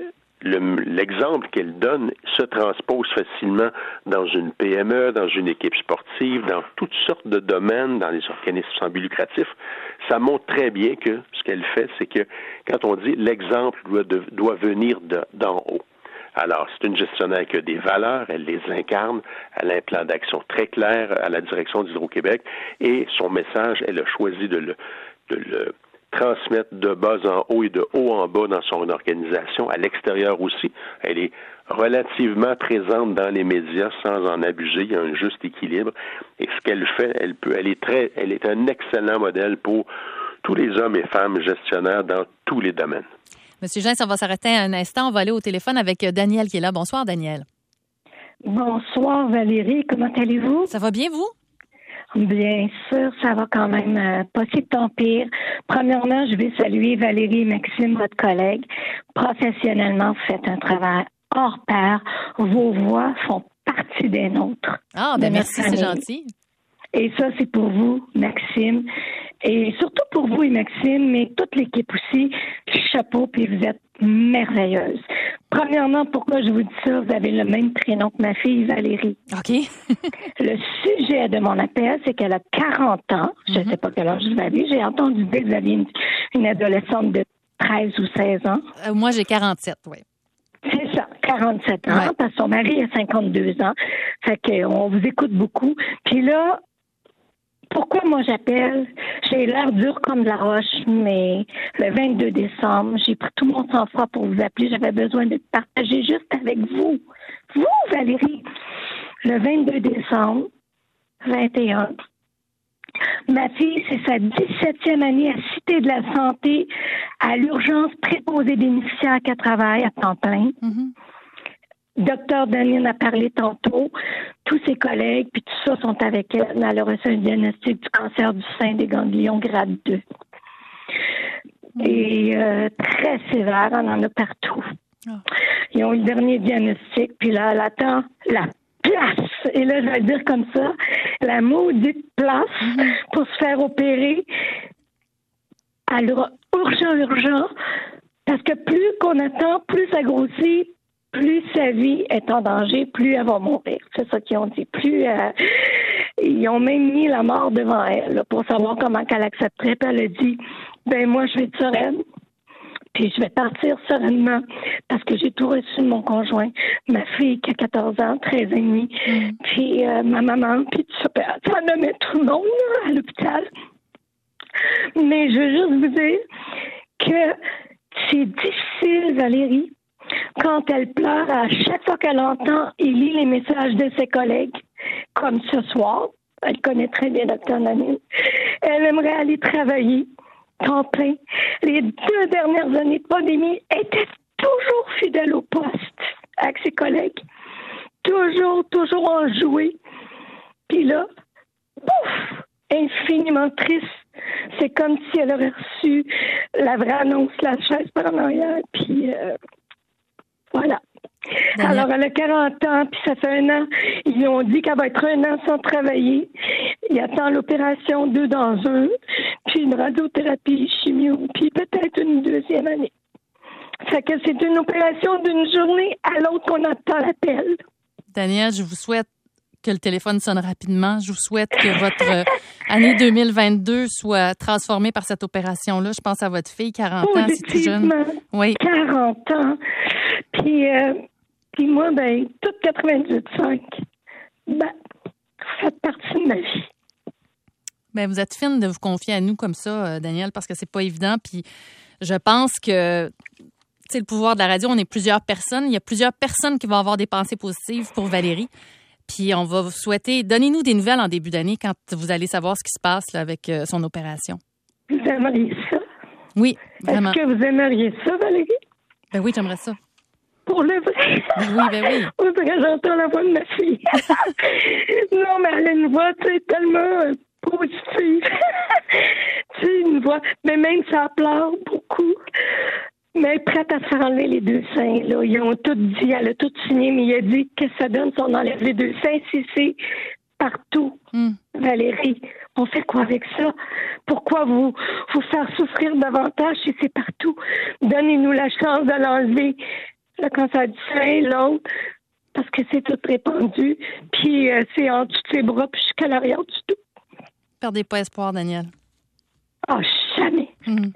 le, l'exemple qu'elle donne se transpose facilement dans une P M E, dans une équipe sportive, dans toutes sortes de domaines, dans les organismes sans but lucratif. Ça montre très bien que ce qu'elle fait, c'est que quand on dit l'exemple doit, de, doit venir de, d'en haut. Alors, c'est une gestionnaire qui a des valeurs, elle les incarne, elle a un plan d'action très clair à la direction d'Hydro-Québec et son message, elle a choisi de le, de le transmettre de bas en haut et de haut en bas dans son organisation, à l'extérieur aussi. Elle est relativement présente dans les médias sans en abuser. Il y a un juste équilibre. Et ce qu'elle fait, elle peut, elle est très, elle est un excellent modèle pour tous les hommes et femmes gestionnaires dans tous les domaines. Monsieur Gens, on va s'arrêter un instant. On va aller au téléphone avec Daniel qui est là. Bonsoir, Daniel. Bonsoir, Valérie. Comment allez-vous? Ça va bien, vous? Bien sûr, ça va quand même euh, pas si tant pire. Premièrement, je vais saluer Valérie et Maxime, votre collègue. Professionnellement, vous faites un travail hors pair. Vos voix font partie des nôtres. Ah, ben merci, c'est gentil. Et ça, c'est pour vous, Maxime. Et surtout pour vous et Maxime, mais toute l'équipe aussi. Chapeau, puis vous êtes merveilleuse. Premièrement, pourquoi je vous dis ça? Vous avez le même prénom que ma fille, Valérie. OK. Le sujet de mon appel, c'est qu'elle a quarante ans. Je ne mm-hmm. sais pas quel âge vous avez. J'ai entendu dire que vous aviez une, une adolescente de treize ou seize ans. Euh, moi, j'ai quarante-sept, oui. C'est ça, quarante-sept ans, ouais. Parce que son mari a cinquante-deux ans. Fait qu'on vous écoute beaucoup. Puis là, pourquoi moi j'appelle? J'ai l'air dur comme de la roche, mais le vingt-deux décembre, j'ai pris tout mon sang-froid pour vous appeler. J'avais besoin de partager juste avec vous. Vous, Valérie, le vingt-deux décembre, vingt et un, ma fille, c'est sa dix-septième année à Cité de la Santé, à l'urgence préposée bénéficiaire qu'elle travaille à temps plein. Mm-hmm. Docteur Daniel a parlé tantôt. Tous ses collègues, puis tout ça, sont avec elle. Elle a reçu un diagnostic du cancer du sein des ganglions grade deux. Et euh, très sévère, on en a partout. Oh. Ils ont eu le dernier diagnostic, puis là, elle attend la place. Et là, je vais le dire comme ça, la maudite place mm-hmm. pour se faire opérer. Alors, urgent, urgent, parce que plus qu'on attend, plus ça grossit, plus sa vie est en danger, plus elle va mourir. C'est ça qu'ils ont dit. Plus euh, ils ont même mis la mort devant elle là, pour savoir comment qu'elle accepterait. Puis elle a dit, ben moi je vais être sereine, puis je vais partir sereinement parce que j'ai tout reçu de mon conjoint, ma fille qui a quatorze ans, treize et demi, mm. puis euh, ma maman, puis tout ça. Puis ça nommait tout le monde là, à l'hôpital. Mais je veux juste vous dire que c'est difficile, Valérie, quand elle pleure, à chaque fois qu'elle entend et lit les messages de ses collègues, comme ce soir, elle connaît très bien Docteur Nanine, elle aimerait aller travailler temps plein. Les deux dernières années de pandémie, elle était toujours fidèle au poste avec ses collègues. Toujours, toujours enjouée. Puis là, pouf, infiniment triste. C'est comme si elle aurait reçu la vraie annonce, la chaise par en arrière, puis... Euh, Voilà. Daniel. Alors, elle a quarante ans, puis ça fait un an. Ils ont dit qu'elle va être un an sans travailler. Il attend l'opération deux dans un, puis une radiothérapie, chimio, puis peut-être une deuxième année. Fait que c'est une opération d'une journée à l'autre qu'on attend l'appel. Daniel, je vous souhaite que le téléphone sonne rapidement. Je vous souhaite que votre euh, année deux mille vingt-deux soit transformée par cette opération-là. Je pense à votre fille, quarante ans, c'est tout jeune. Oui. quarante ans. Puis, euh, puis moi, ben, toute quatre-vingt-dix virgule cinq, ben, vous faites partie de ma vie. Ben, vous êtes fine de vous confier à nous comme ça, Daniel, parce que c'est pas évident. Puis je pense que, tu sais, le pouvoir de la radio, on est plusieurs personnes. Il y a plusieurs personnes qui vont avoir des pensées positives pour Valérie. Puis on va vous souhaiter, donnez-nous des nouvelles en début d'année quand vous allez savoir ce qui se passe là, avec euh, son opération. Vous aimeriez ça? Oui, vraiment. Est-ce que vous aimeriez ça, Valérie? Ben oui, j'aimerais ça. Pour le vrai? Ben oui, ben oui. On dirait que j'entends la voix de ma fille. Non, mais elle a une voix, tu sais, tellement euh, positive. Tu sais, une voix, mais même ça pleure beaucoup. Mais elle est prête à se faire enlever les deux seins, là. Ils ont tout dit, elle a tout signé, mais il a dit que ça donne si on enlève les deux seins, si c'est partout. Mm. Valérie, on fait quoi avec ça? Pourquoi vous, vous faire souffrir davantage si c'est partout? Donnez-nous la chance de l'enlever le cancer du sein, l'autre, parce que c'est tout répandu. Puis euh, c'est en dessous de ses bras, puis jusqu'à l'arrière du tout. Perdez pas espoir, Danielle. Ah, oh, jamais. Mm.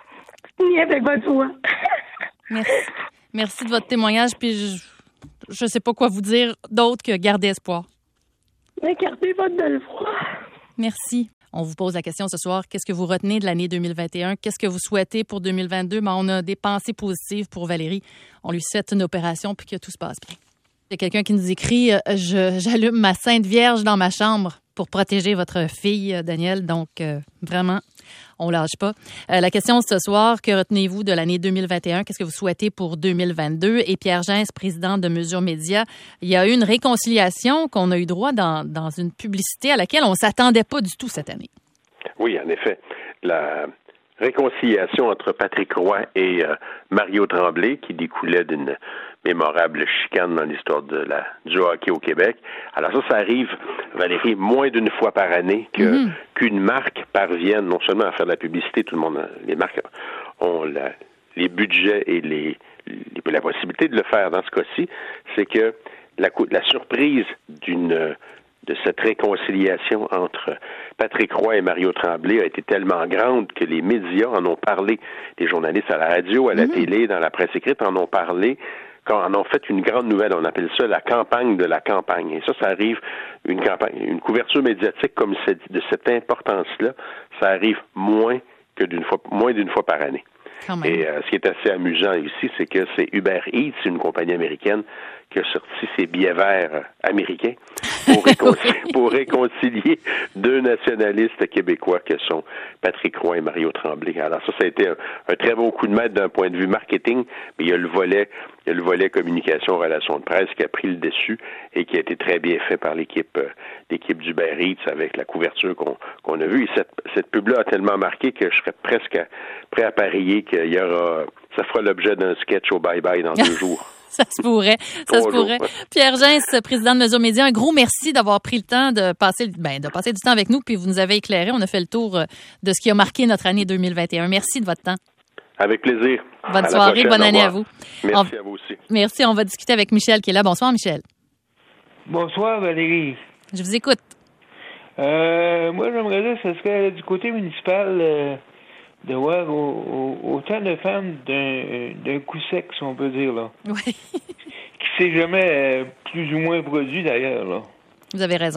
Ni avec votre voix. Merci. Merci de votre témoignage, puis je ne sais pas quoi vous dire d'autre que garder espoir. Mais gardez votre belle voix. Merci. On vous pose la question ce soir, qu'est-ce que vous retenez de l'année deux mille vingt et un? Qu'est-ce que vous souhaitez pour deux mille vingt-deux? Ben, on a des pensées positives pour Valérie. On lui souhaite une opération puis que tout se passe bien. Il y a quelqu'un qui nous écrit je, « J'allume ma Sainte Vierge dans ma chambre pour protéger votre fille, Danielle. » Donc, euh, vraiment, on lâche pas. Euh, la question ce soir, que retenez-vous de l'année deux mille vingt et un? Qu'est-ce que vous souhaitez pour deux mille vingt-deux? Et Pierre Gins, président de Mesure Média, il y a eu une réconciliation qu'on a eu droit dans, dans une publicité à laquelle on ne s'attendait pas du tout cette année. Oui, en effet. La réconciliation entre Patrick Roy et euh, Mario Tremblay, qui découlait d'une mémorable chicane dans l'histoire de la, du hockey au Québec. Alors ça, ça arrive, Valérie, moins d'une fois par année que, mm-hmm. qu'une marque parvienne non seulement à faire de la publicité, tout le monde, les marques ont la, les budgets et les, les, la possibilité de le faire dans ce cas-ci, c'est que la, la surprise d'une de cette réconciliation entre Patrick Roy et Mario Tremblay a été tellement grande que les médias en ont parlé. Les journalistes à la radio, à la mm-hmm. télé, dans la presse écrite en ont parlé, quand en ont fait une grande nouvelle. On appelle ça la campagne de la campagne. Et ça, ça arrive, une campagne, une couverture médiatique comme cette, de cette importance-là, ça arrive moins que d'une fois, moins d'une fois par année. Et euh, ce qui est assez amusant ici, c'est que c'est Uber Eats, une compagnie américaine, qui a sorti ses billets verts américains pour, réconcilier, pour réconcilier deux nationalistes québécois que sont Patrick Roy et Mario Tremblay. Alors ça, ça a été un, un très bon coup de maître d'un point de vue marketing, mais il y a le volet, il y a le volet communication, relations de presse qui a pris le dessus et qui a été très bien fait par l'équipe, euh, l'équipe d'Uber Eats avec la couverture qu'on, qu'on a vue. Et cette, cette pub-là a tellement marqué que je serais presque à, prêt à parier qu'il y aura, ça fera l'objet d'un sketch au bye-bye dans deux jours. Ça se pourrait, ça se pourrait. Pierre Gins, président de Mesure Média, un gros merci d'avoir pris le temps de passer, ben, de passer du temps avec nous, puis vous nous avez éclairé. On a fait le tour de ce qui a marqué notre année deux mille vingt et un. Merci de votre temps. Avec plaisir. Bonne soirée, bonne année à vous. Merci on, à vous aussi. Merci, on va discuter avec Michel qui est là. Bonsoir, Michel. Bonsoir, Valérie. Je vous écoute. Euh, moi, j'aimerais dire que ce serait du côté municipal... Euh, de voir au, au, autant de femmes d'un, d'un coup sec, si on peut dire, là. Oui. Qui s'est jamais euh, plus ou moins produit, d'ailleurs, là. Vous avez raison.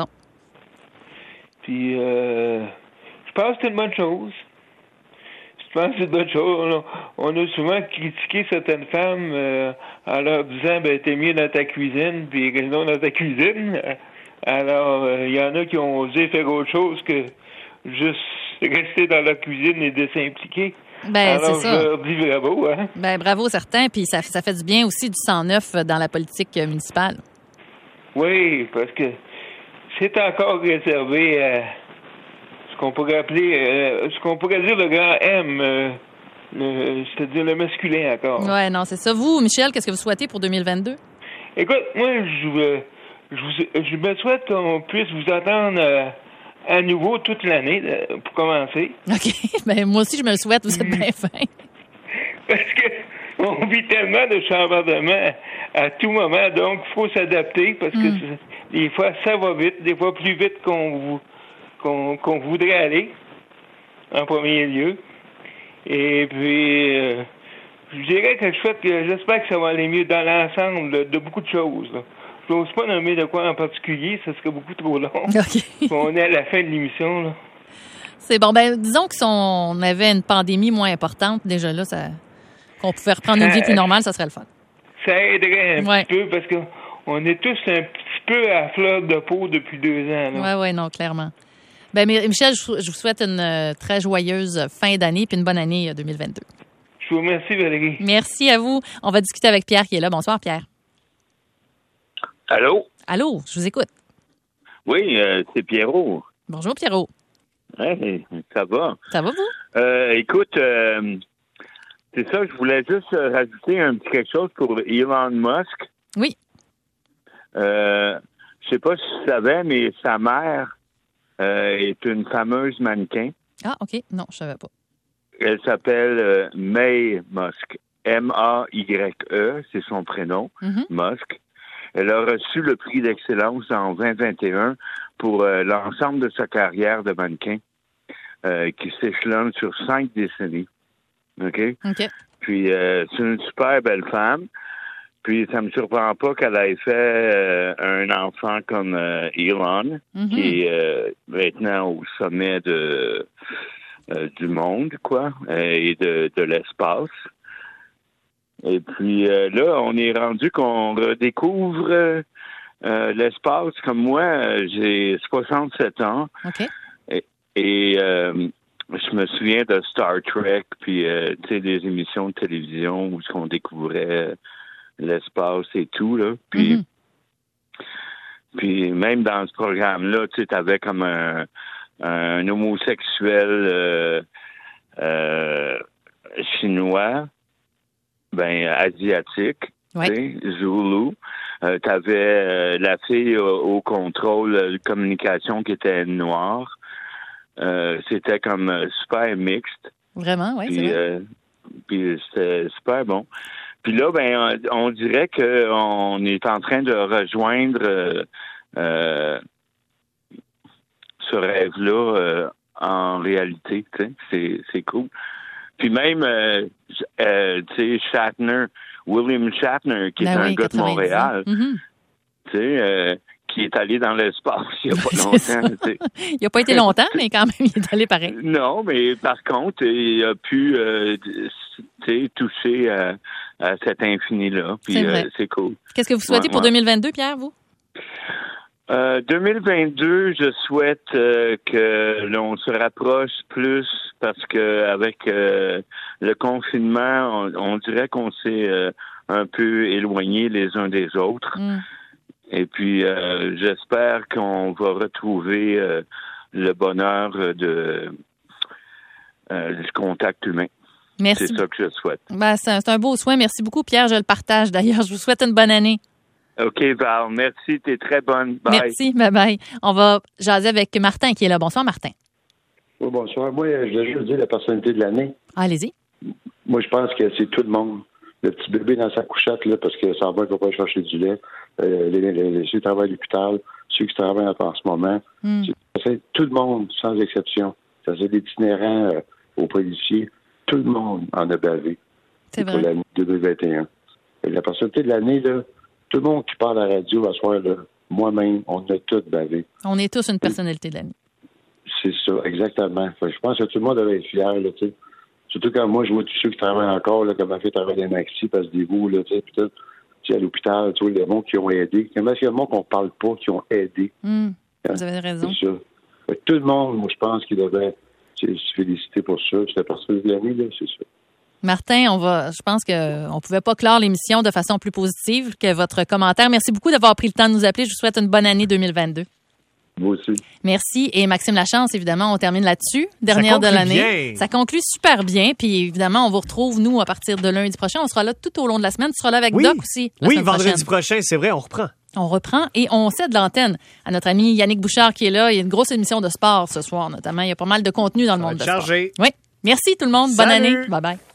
Puis, euh, je pense que c'est une bonne chose. Je pense que c'est une bonne chose. On a, on a souvent critiqué certaines femmes euh, en leur disant, ben, t'es mieux dans ta cuisine, puis reste donc dans ta cuisine. Alors, il euh, y en a qui ont osé faire autre chose que juste rester dans la cuisine et de s'impliquer. Ben, alors, c'est ça. je leur dis bravo, hein. Ben, bravo, certains. Puis ça, ça fait du bien aussi du sang neuf dans la politique municipale. Oui, parce que c'est encore réservé à ce qu'on pourrait appeler, euh, ce qu'on pourrait dire le grand M, euh, le, c'est-à-dire le masculin encore. Oui, non, c'est ça. Vous, Michel, qu'est-ce que vous souhaitez pour deux mille vingt-deux? Écoute, moi, je, je, vous, je me souhaite qu'on puisse vous entendre euh, à nouveau toute l'année, pour commencer. OK. Ben, moi aussi, je me le souhaite. Vous êtes bien fin. Parce que on vit tellement de chambardements à tout moment, donc il faut s'adapter, parce que mm. des fois, ça va vite, des fois plus vite qu'on, qu'on, qu'on voudrait aller, en premier lieu. Et puis, euh, je dirais que je souhaite que j'espère que ça va aller mieux dans l'ensemble de, de beaucoup de choses, là. Je n'ose pas nommer de quoi en particulier, ça serait beaucoup trop long. Okay. On est à la fin de l'émission, là. C'est bon. Ben, disons que si on avait une pandémie moins importante, déjà là, ça, qu'on pouvait reprendre une vie plus normale, ça serait le fun. Ça aiderait un ouais. petit peu, parce qu'on est tous un petit peu à fleur de peau depuis deux ans, là. Oui, oui, non, clairement. Ben, Michel, je vous souhaite une très joyeuse fin d'année puis une bonne année deux mille vingt-deux. Je vous remercie, Valérie. Merci à vous. On va discuter avec Pierre qui est là. Bonsoir, Pierre. Allô? Allô, je vous écoute. Oui, euh, c'est Pierrot. Bonjour, Pierrot. Ouais, ça va. Ça va, vous? Euh, écoute, euh, c'est ça, je voulais juste rajouter un petit quelque chose pour Elon Musk. Oui. Euh, je sais pas si tu savais, mais sa mère euh, est une fameuse mannequin. Ah, OK. Non, je savais pas. Elle s'appelle euh, Mae Musk. M A Y E, c'est son prénom, mm-hmm. Musk. Elle a reçu le prix d'excellence en vingt vingt et un pour euh, l'ensemble de sa carrière de mannequin, euh, qui s'échelonne sur cinq décennies. OK? OK. Puis, euh, c'est une super belle femme. Puis, ça me surprend pas qu'elle ait fait euh, un enfant comme euh, Elon, mm-hmm. qui est euh, maintenant au sommet de, euh, du monde, quoi, euh, et de, de l'espace. Et puis, euh, là, on est rendu qu'on redécouvre euh, euh, l'espace. Comme moi, j'ai soixante-sept ans. OK. Et, et euh, je me souviens de Star Trek, puis, euh, tu sais, des émissions de télévision où on découvrait l'espace et tout, là. Puis, mm-hmm. puis même dans ce programme-là, tu sais, t'avais comme un, un homosexuel euh, euh, chinois, ben asiatique, ouais. tu sais, Zulu. Euh, t'avais euh, la fille au, au contrôle de communication qui était noire. Euh, c'était comme euh, super mixte. Vraiment, oui, c'est vrai. Euh, puis c'était super bon. Puis là, ben, on dirait qu'on est en train de rejoindre euh, euh, ce rêve-là euh, en réalité. Tu sais, c'est, c'est cool. Puis même, euh, euh, tu sais, Shatner, William Shatner, qui ben est oui, un gars de Montréal, mm-hmm. tu sais, euh, qui est allé dans l'espace il n'y a pas longtemps. Il n'a pas été longtemps, mais quand même, il est allé pareil. Non, mais par contre, il a pu euh, toucher à, à cet infini-là. Puis c'est, euh, c'est cool. Qu'est-ce que vous souhaitez ouais, pour ouais. deux mille vingt-deux, Pierre, vous? Euh, deux mille vingt-deux, je souhaite euh, que l'on se rapproche plus parce que avec euh, le confinement, on, on dirait qu'on s'est euh, un peu éloignés les uns des autres. Mm. Et puis, euh, j'espère qu'on va retrouver euh, le bonheur de euh, du contact humain. Merci. C'est ça que je souhaite. Ben, c'est, un, c'est un beau souhait. Merci beaucoup, Pierre. Je le partage. D'ailleurs, je vous souhaite une bonne année. OK, Val. Merci. T'es très bonne. Bye. Merci. Bye-bye. On va jaser avec Martin qui est là. Bonsoir, Martin. Oui, bonsoir. Moi, je voulais juste dire la personnalité de l'année. Allez-y. Moi, je pense que c'est tout le monde. Le petit bébé dans sa couchette, là, parce que ça va qu'il ne va pas chercher du lait. Euh, les, les, les, ceux qui travaillent à l'hôpital, ceux qui travaillent en ce moment. Mm. C'est tout le monde, sans exception. Ça c'est des itinérants euh, aux policiers. Tout le monde en a bavé. C'est vrai. Pour l'année deux mille vingt et un. Et la personnalité de l'année, là, tout le monde qui parle à la radio à soir, là, moi-même, on a tous bavé. On est tous une personnalité de l'année. C'est ça, exactement. Enfin, je pense que tout le monde devait être fier, là, tu sais. Surtout quand moi, je vois tous ceux qui travaillent encore, là, comme ma fille travaille dans maxi, passe des bouts, là, tu sais, puis tout, tu sais, à l'hôpital, tu vois, les gens qui ont aidé. Comment est-ce qu'il y a des gens qu'on parle pas, qui ont aidé? Mm, hein? Vous avez raison. C'est ça. Fait, tout le monde, moi, je pense qu'il devait se féliciter pour ça. C'est la personne de l'année, là, c'est ça. Martin, on va, je pense qu'on ne pouvait pas clore l'émission de façon plus positive que votre commentaire. Merci beaucoup d'avoir pris le temps de nous appeler. Je vous souhaite une bonne année deux mille vingt-deux. Vous aussi. Merci. Et Maxime Lachance, évidemment, on termine là-dessus. Dernière de l'année. Bien. Ça conclut super bien. Puis évidemment, on vous retrouve, nous, à partir de lundi prochain. On sera là tout au long de la semaine. Tu seras là avec oui. Doc aussi. Oui, vendredi prochaine. prochain, c'est vrai, on reprend. On reprend et on cède l'antenne à notre ami Yannick Bouchard qui est là. Il y a une grosse émission de sport ce soir, notamment. Il y a pas mal de contenu dans le monde de sport. Chargé. Oui. Merci tout le monde. Salut. Bonne année. Bye bye.